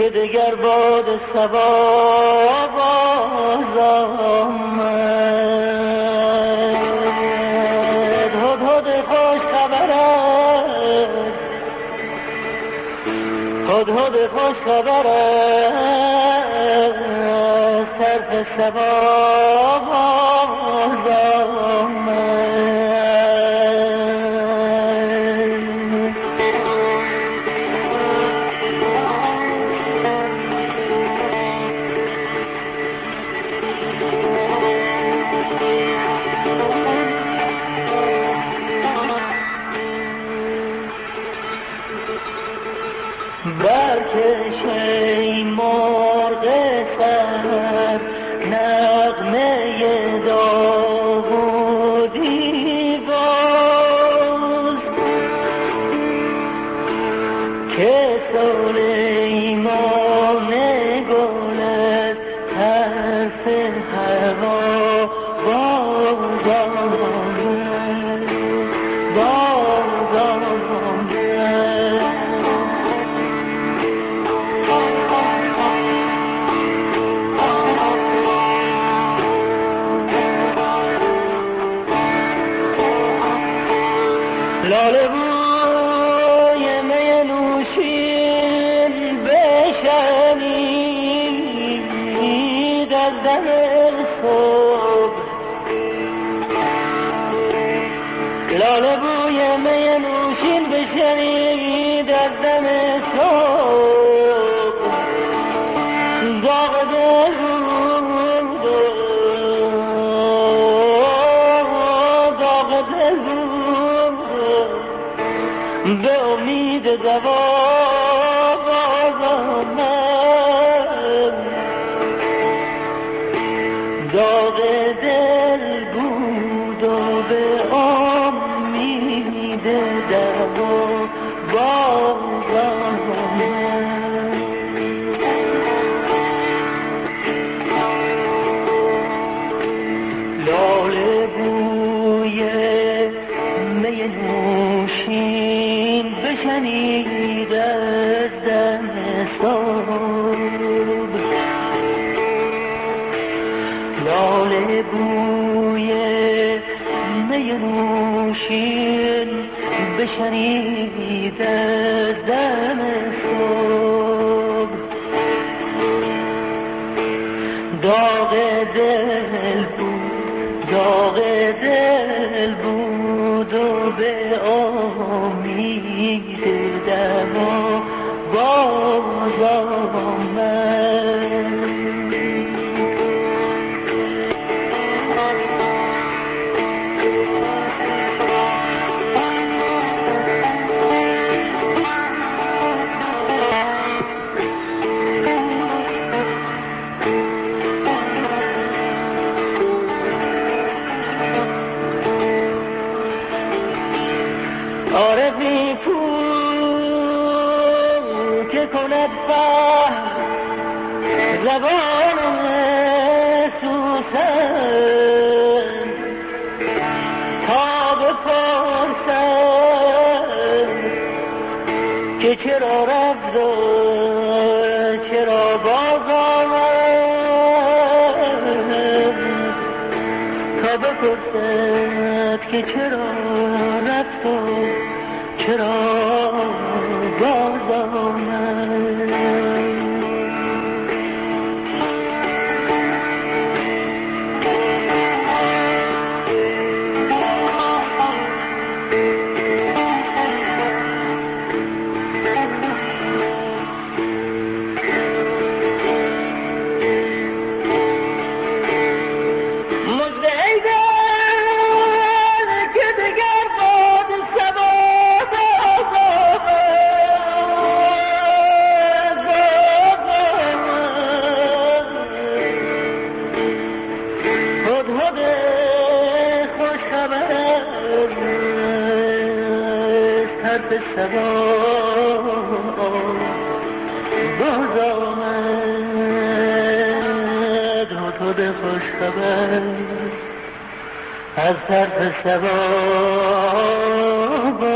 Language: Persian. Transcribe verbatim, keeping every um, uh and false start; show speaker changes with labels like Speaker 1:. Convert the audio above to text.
Speaker 1: که دگر باد صبا باز آمد. هدهد خوش خبر است، هدهد خوش خبر است، طرف صبا باز آمد. برکش ای مرغ سحر نغمه داوودی باز، که سلیمان گل است حرف هوا باز آمد، باز آمد. لاله بوی می نوشین بشنید از دم صبح، لاله بوی می نوشین بشنید از دم صبح. داغ دل بود، داغ دل به امید دوا باز آمد. داغ دل بود و به امید دوا باز آمد. لاله بوی می نوشین بشنید از دم صبح، لاله بوی می نوشین بشنید از دم صبح. داغ دل بود، داغ دل بود و به امید دما باز آمد. عارفی کو که کند فهم زبان سوسن، تا بپرسد که چرا رفت و چرا باز آمد، تا بپرسد که چرا رفت و چرا باز آمد. صبا باز آمد. هدهد خوش خبر از طرف صبا